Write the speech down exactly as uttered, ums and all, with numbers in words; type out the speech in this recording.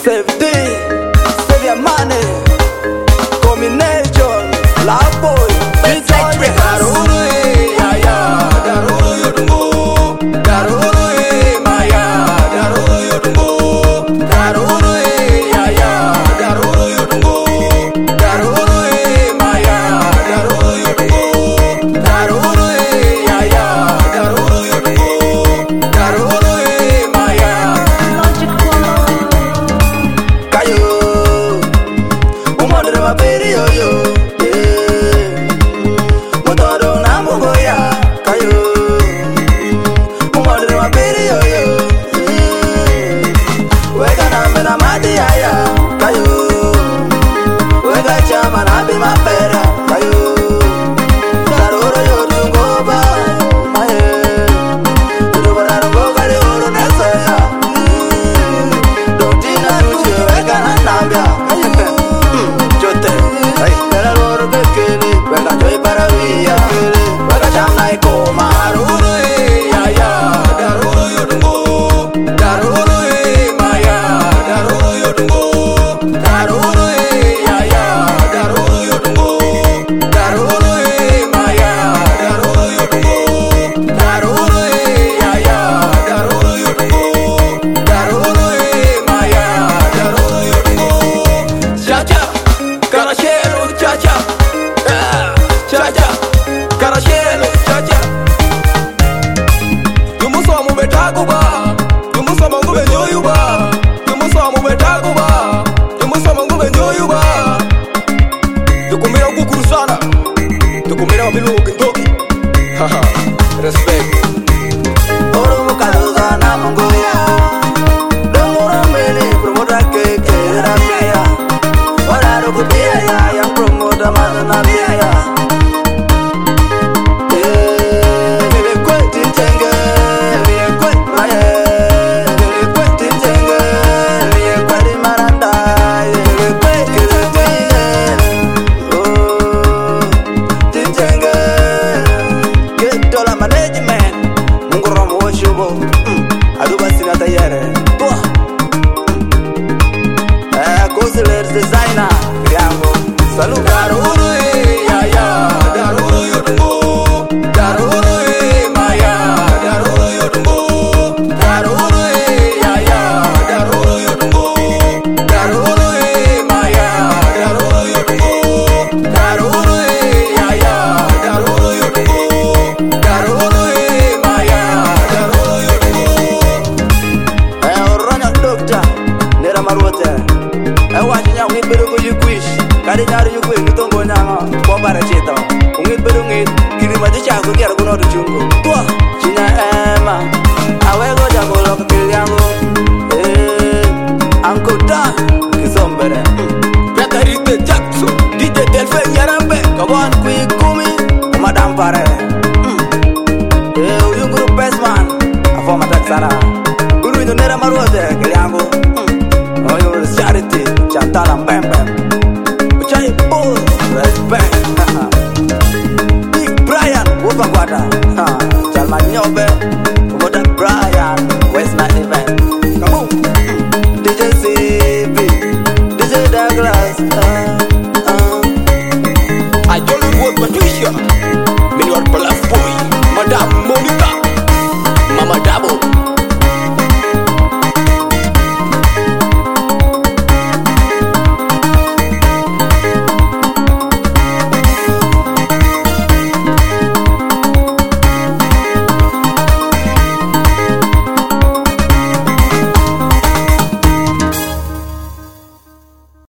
Safety, save your money. Combination, love boy, big joy. Daruru eh, ya ya, daruru yudungu, daruru eh, maya, daruru yudungu, daruru eh, ya ya, daruru yudungu, daruru eh, maya, daruru yudungu, daruru eh, ya ya, daruru yudungu, daruru eh, maya. Kayo, umodere maberi yo yo. Respect. Oro mukaluza na mungoya, dongora mele promoter ke kera mea. Ora rukutia ya yang promoter mana na mea. Eh, vile kweti tenge, vile kweti maye, vile kweti tenge, vile kweti maranda, vile kweti tenge. Oh, tenge. Dola management, mungoromo washubo, aduba sina tayare. Eh, Consular designer, yango. Salut. Daruru eh, ya ya, daruru yudungu, daruru eh, maya, daruru yudungu, daruru eh, ya ya, daruru yudungu, daruru eh, maya, daruru yudungu, daruru eh, ya ya, daruru yudungu. Daruru eh, maya, daruru yudungu. Eh, oranya doctor, nera marote. Eh, wajinya wibiru kujikwish, karinya